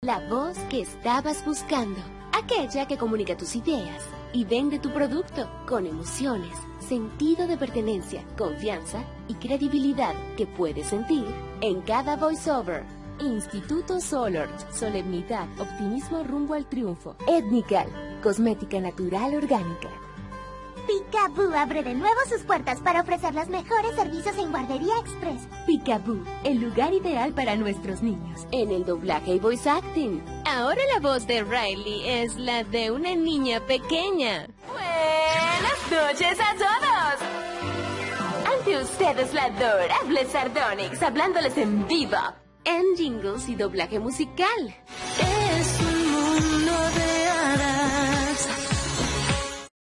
La voz que estabas buscando. Aquella que comunica tus ideas y vende tu producto con emociones, sentido de pertenencia, confianza y credibilidad que puedes sentir en cada voiceover. Instituto Solort. Solemnidad, optimismo rumbo al triunfo. Etnical. Cosmética natural orgánica. Peekaboo abre de nuevo sus puertas para ofrecer los mejores servicios en Guardería Express. Peekaboo, el lugar ideal para nuestros niños. En el doblaje y voice acting. Ahora la voz de Riley es la de una niña pequeña. Buenas noches a todos. Ante ustedes la adorable Sardonyx, hablándoles en vivo. En jingles y doblaje musical.